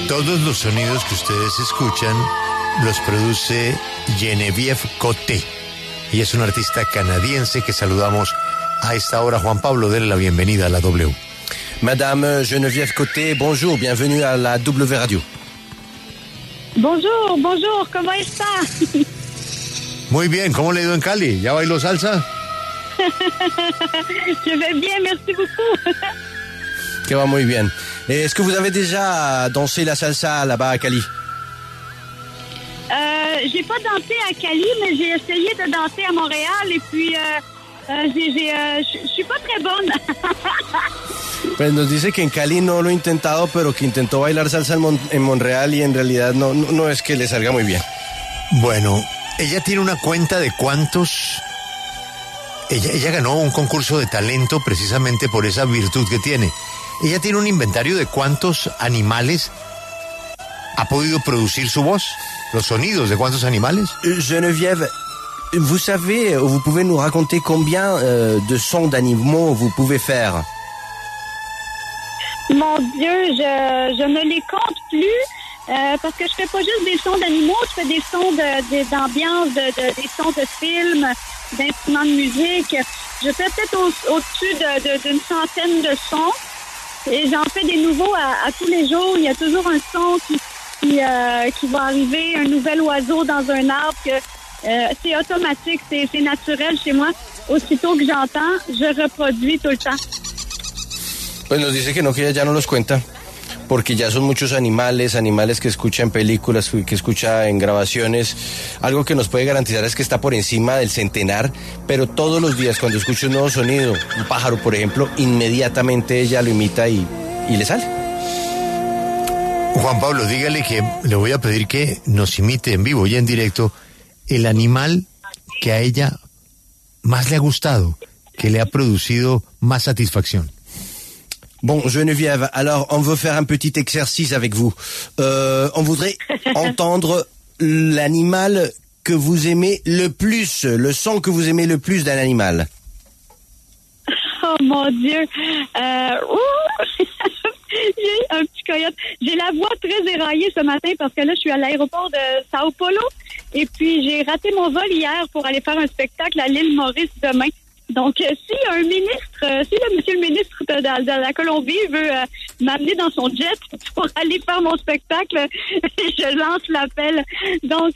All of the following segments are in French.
Todos los sonidos que ustedes escuchan los produce Geneviève Coté. Y es un artista canadiense que saludamos a esta hora. Juan Pablo, déle la bienvenida a la W. Madame Geneviève Coté, bonjour, bienvenue à la W Radio. Bonjour, bonjour, ¿cómo está? Muy bien, ¿cómo le ha ido en Cali? ¿Ya bailó salsa? Je vais bien, merci beaucoup. Que va muy bien. Est-ce que vous avez déjà dansé la salsa là-bas à Cali? J'ai pas dansé à Cali, mais j'ai essayé de danser à Montréal et puis je suis pas très bonne. Pues nos dice que en Cali no lo ha intentado, pero que intentó bailar salsa en Montreal y en realidad no es que le salga muy bien. Bueno, ella tiene una cuenta de cuántos... Ella ganó un concurso de talento precisamente por esa virtud que tiene. Ella tiene un inventario de cuántos animales ha podido producir su voz, los sonidos de cuántos animales. Geneviève, vous savez, vous pouvez nous raconter combien de sons d'animaux vous pouvez faire? Mon Dieu, je ne les compte plus parce que je fais pas juste des sons d'animaux, je fais des sons d'ambiance, des sons de films, d'instruments de musique. Je fais peut-être au-dessus d'une centaine de sons et j'en fais des nouveaux à tous les jours. Il y a toujours un son qui va arriver, un nouvel oiseau dans un arbre. C'est automatique, c'est naturel chez moi. Aussitôt que j'entends, je reproduis tout le temps. Pues nos dice que ella ya no los cuenta, porque ya son muchos animales que escucha en películas, que escucha en grabaciones. Algo que nos puede garantizar es que está por encima del centenar, pero todos los días cuando escucha un nuevo sonido, un pájaro por ejemplo, inmediatamente ella lo imita y le sale. Juan Pablo, dígale que le voy a pedir que nos imite en vivo y en directo el animal que a ella más le ha gustado, que le ha producido más satisfacción. Bon, Geneviève, alors on veut faire un petit exercice avec vous. On voudrait entendre l'animal que vous aimez le plus, le son que vous aimez le plus d'un animal. Oh mon Dieu, j'ai un petit coyote. J'ai la voix très éraillée ce matin parce que là, je suis à l'aéroport de Sao Paulo et puis j'ai raté mon vol hier pour aller faire un spectacle à l'île Maurice demain. Donc, si le monsieur le ministre de la Colombie veut m'amener dans son jet pour aller faire mon spectacle, je lance l'appel. Donc,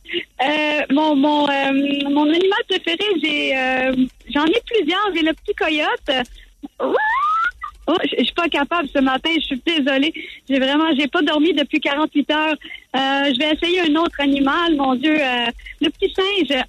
mon animal préféré, j'en ai plusieurs. J'ai le petit coyote. Oh, je suis pas capable ce matin, je suis désolée. J'ai pas dormi depuis 48 heures. Je vais essayer un autre animal, mon Dieu. Le petit singe.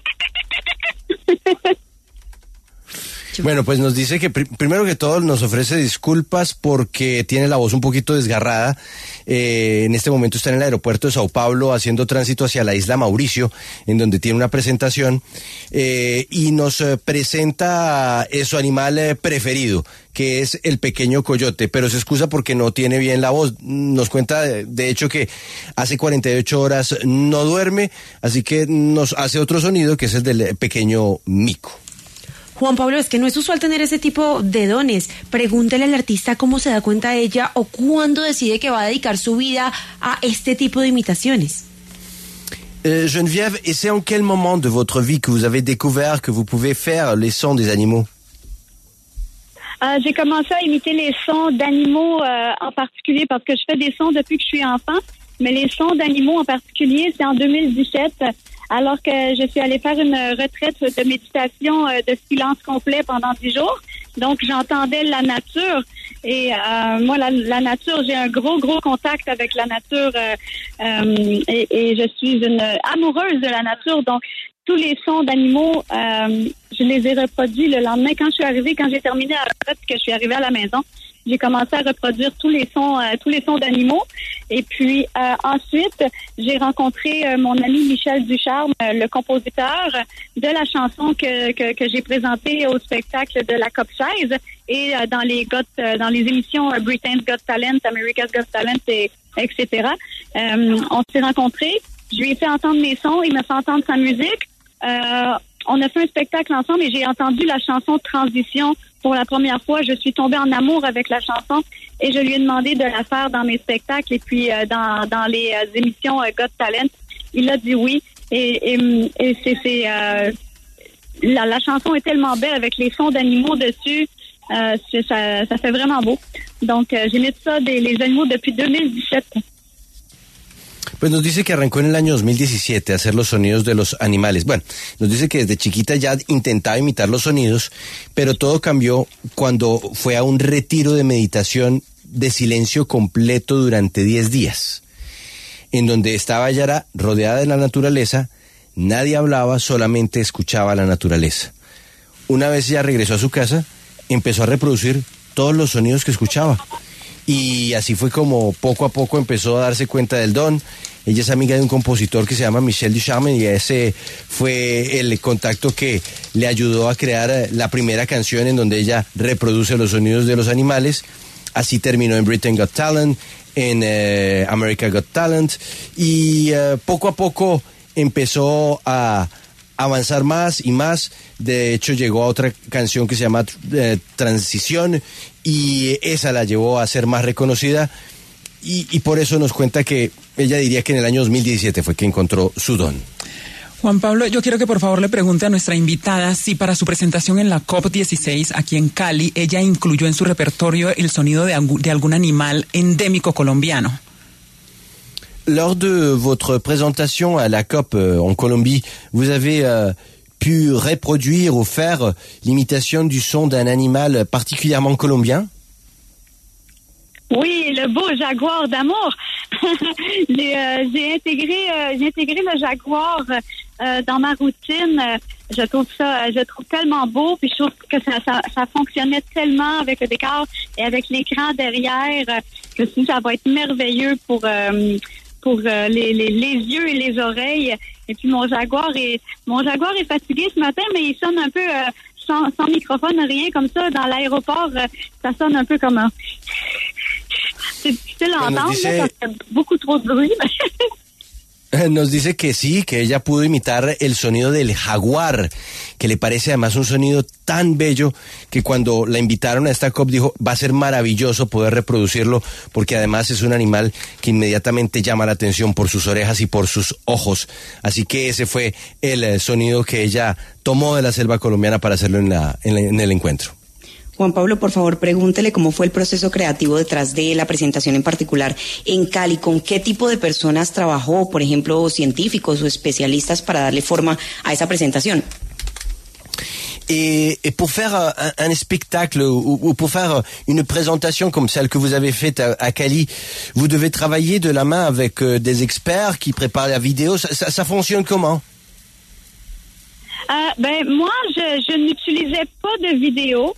Bueno, pues nos dice que primero que todo nos ofrece disculpas porque tiene la voz un poquito desgarrada. En este momento está en el aeropuerto de Sao Paulo haciendo tránsito hacia la isla Mauricio, en donde tiene una presentación, y nos presenta su animal preferido, que es el pequeño coyote, pero se excusa porque no tiene bien la voz. Nos cuenta, de hecho, que hace 48 horas no duerme, así que nos hace otro sonido, que es el del pequeño mico. Juan Pablo, es que no es usual tener ese tipo de dones. Pregúntele al artista cómo se da cuenta ella o cuándo decide que va a dedicar su vida a este tipo de imitaciones. Geneviève, et c'est en quel moment de votre vie que vous avez découvert que vous pouvez faire les sons des animaux? J'ai commencé à imiter les sons d'animaux en particulier parce que je fais des sons depuis que je suis enfant, mais les sons d'animaux en particulier, c'est en 2017. Alors que je suis allée faire une retraite de méditation de silence complet pendant 10 jours. Donc, j'entendais la nature. Et moi, la nature, j'ai un gros contact avec la nature. Et je suis une amoureuse de la nature. Donc, tous les sons d'animaux, je les ai reproduits le lendemain. Quand j'ai terminé la retraite, que je suis arrivée à la maison, j'ai commencé à reproduire tous les sons d'animaux. Et puis ensuite, j'ai rencontré mon ami Michel Ducharme, le compositeur de la chanson que j'ai présentée au spectacle de la COP16 et dans les émissions Britain's Got Talent, America's Got Talent, etc. On s'est rencontrés. Je lui ai fait entendre mes sons, il m'a fait entendre sa musique. On a fait un spectacle ensemble et j'ai entendu la chanson Transition pour la première fois, je suis tombée en amour avec la chanson et je lui ai demandé de la faire dans mes spectacles et puis dans les émissions Got Talent. Il a dit oui et la chanson est tellement belle avec les sons d'animaux dessus. Ça fait vraiment beau. Donc, j'imite ça les animaux depuis 2017. Pues nos dice que arrancó en el año 2017 a hacer los sonidos de los animales. Bueno, nos dice que desde chiquita ya intentaba imitar los sonidos, pero todo cambió cuando fue a un retiro de meditación de silencio completo durante 10 días, en donde estaba Yara rodeada de la naturaleza, nadie hablaba, solamente escuchaba la naturaleza. Una vez ya regresó a su casa, empezó a reproducir todos los sonidos que escuchaba. Y así fue como poco a poco empezó a darse cuenta del don. Ella es amiga de un compositor que se llama Michel Ducharme y ese fue el contacto que le ayudó a crear la primera canción en donde ella reproduce los sonidos de los animales. Así terminó en Britain Got Talent, en America Got Talent y poco a poco empezó a avanzar más y más. De hecho llegó a otra canción que se llama Transición y esa la llevó a ser más reconocida y por eso nos cuenta que ella diría que en el año 2017 fue que encontró su don. Juan Pablo, yo quiero que por favor le pregunte a nuestra invitada si para su presentación en la COP16 aquí en Cali ella incluyó en su repertorio el sonido de algún animal endémico colombiano. Lors de votre présentation à la COP en Colombie, vous avez pu reproduire ou faire l'imitation du son d'un animal particulièrement colombien? Oui, le beau jaguar d'amour. J'ai intégré le jaguar dans ma routine. Je trouve tellement beau, puis je trouve que ça fonctionnait tellement avec le décor et avec l'écran derrière. Je me suis dit, ça va être merveilleux pour les yeux et les oreilles. Et puis mon jaguar est fatigué ce matin, mais il sonne un peu sans microphone, rien comme ça. Dans l'aéroport, ça sonne un peu comme un... C'est difficile à entendre, ça fait beaucoup trop de bruit. Nos dice que sí, que ella pudo imitar el sonido del jaguar, que le parece además un sonido tan bello que cuando la invitaron a esta COP dijo, va a ser maravilloso poder reproducirlo porque además es un animal que inmediatamente llama la atención por sus orejas y por sus ojos. Así que ese fue el sonido que ella tomó de la selva colombiana para hacerlo en el encuentro. Juan Pablo, por favor, pregúntele cómo fue el proceso creativo detrás de la presentación en particular en Cali, con qué tipo de personas trabajó, por ejemplo, científicos o especialistas para darle forma a esa presentación. Et pour faire un spectacle ou pour faire une présentation comme celle que vous avez faite à Cali, vous devez travailler de la main avec des experts qui préparent la vidéo. Ça fonctionne comment? Moi, je n'utilisais pas de vidéo.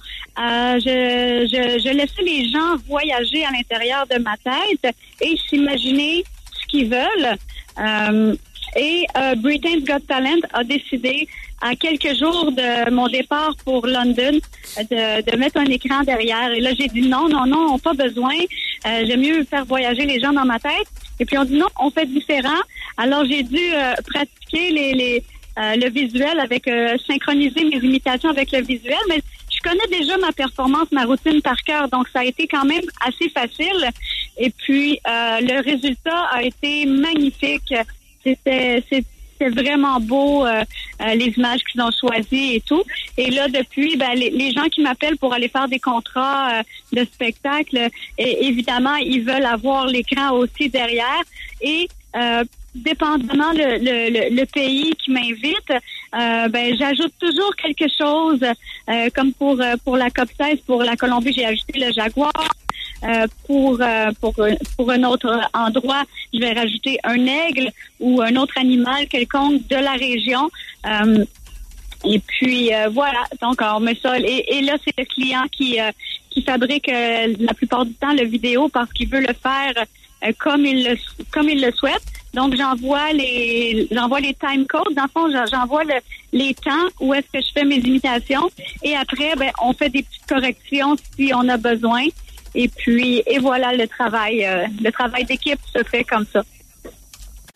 Je laissais les gens voyager à l'intérieur de ma tête et s'imaginer ce qu'ils veulent. Britain's Got Talent a décidé, à quelques jours de mon départ pour London, de mettre un écran derrière. Et là, j'ai dit non, pas besoin. J'aime mieux faire voyager les gens dans ma tête. Et puis, on dit non, on fait différent. Alors, j'ai dû pratiquer le visuel avec synchroniser mes imitations avec le visuel, mais je connais déjà ma performance, ma routine par cœur, donc ça a été quand même assez facile. Et puis le résultat a été magnifique. C'était vraiment beau, les images qu'ils ont choisies et tout. Et là, depuis, les gens qui m'appellent pour aller faire des contrats de spectacle, évidemment, ils veulent avoir l'écran aussi derrière. Et dépendamment le pays qui m'invite, j'ajoute toujours quelque chose, comme pour la COP16, pour la Colombie, j'ai ajouté le jaguar. Pour un autre endroit, je vais rajouter un aigle ou un autre animal quelconque de la région. Et puis voilà, donc on met ça. Et là, c'est le client qui fabrique la plupart du temps le vidéo parce qu'il veut le faire comme il le souhaite. Donc j'envoie les time codes. Dans le fond, j'envoie les temps où est-ce que je fais mes imitations. Et après, on fait des petites corrections si on a besoin. Et puis, voilà, le travail d'équipe se fait comme ça.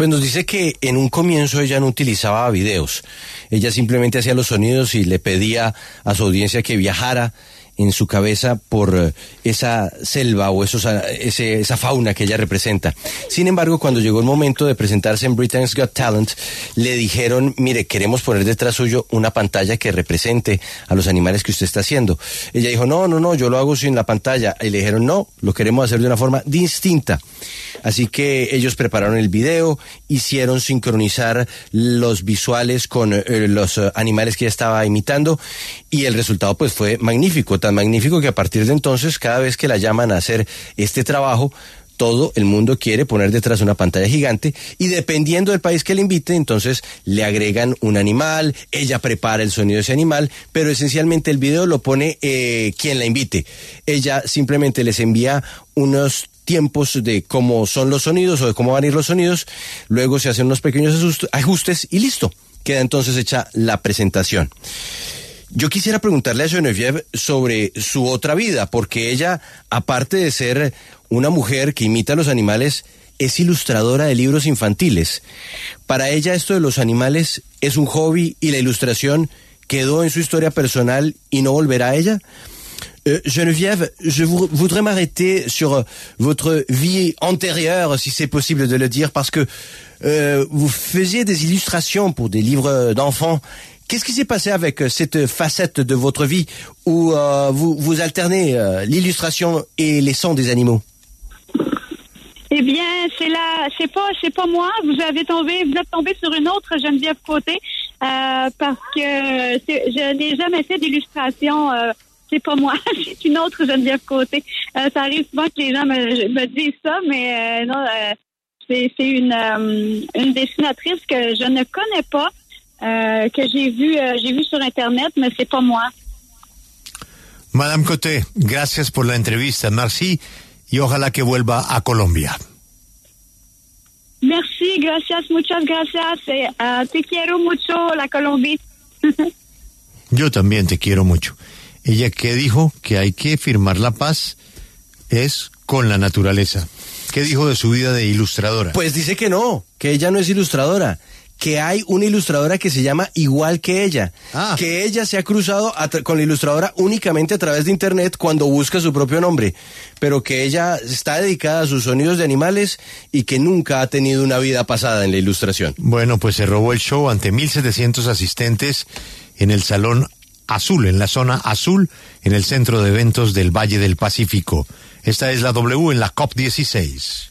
Pues nos dice que en un comienzo ella no utilizaba videos. Ella simplemente hacía los sonidos y le pedía a su audiencia que viajara en su cabeza por esa selva o esa fauna que ella representa. Sin embargo, cuando llegó el momento de presentarse en Britain's Got Talent, le dijeron, mire, queremos poner detrás suyo una pantalla que represente a los animales que usted está haciendo. Ella dijo, no, yo lo hago sin la pantalla. Y le dijeron, no, lo queremos hacer de una forma distinta. Así que ellos prepararon el video, hicieron sincronizar los visuales con los animales que ella estaba imitando, y el resultado pues fue magnífico, tan magnífico que a partir de entonces, cada vez que la llaman a hacer este trabajo, todo el mundo quiere poner detrás una pantalla gigante, y dependiendo del país que le invite, entonces le agregan un animal, ella prepara el sonido de ese animal, pero esencialmente el video lo pone quien la invite. Ella simplemente les envía unos tiempos de cómo son los sonidos o de cómo van a ir los sonidos, luego se hacen unos pequeños ajustes y listo, queda entonces hecha la presentación. Yo quisiera preguntarle a Geneviève sobre su otra vida, porque ella, aparte de ser una mujer que imita a los animales, es ilustradora de libros infantiles. Para ella esto de los animales es un hobby y la ilustración quedó en su historia personal y no volverá a ella. Geneviève, je voudrais m'arrêter sur votre vie antérieure, si c'est possible de le dire, parce que vous faisiez des illustrations pour des livres d'enfants. Qu'est-ce qui s'est passé avec cette facette de votre vie où vous alternez l'illustration et les sons des animaux? Eh bien, c'est pas moi. Vous êtes tombé sur une autre Geneviève Côté, parce que je n'ai jamais fait d'illustration. C'est pas moi, c'est une autre Geneviève Côté. Ça arrive souvent que les gens me disent ça, mais non, c'est une dessinatrice que je ne connais pas, que j'ai vu sur Internet, mais c'est pas moi. Madame Côté, gracias por la entrevista. Merci, y ojalá que vuelva a Colombia. Merci, gracias, muchas gracias. Te quiero mucho, la Colombia. Yo también te quiero mucho. Ella que dijo que hay que firmar la paz es con la naturaleza. ¿Qué dijo de su vida de ilustradora? Pues dice que no, que ella no es ilustradora, que hay una ilustradora que se llama igual que ella, que ella se ha cruzado con la ilustradora únicamente a través de internet cuando busca su propio nombre, pero que ella está dedicada a sus sonidos de animales y que nunca ha tenido una vida pasada en la ilustración. Bueno, pues se robó el show ante 1.700 asistentes en el Salón Azul, en la zona azul, en el centro de eventos del Valle del Pacífico. Esta es la W en la COP16.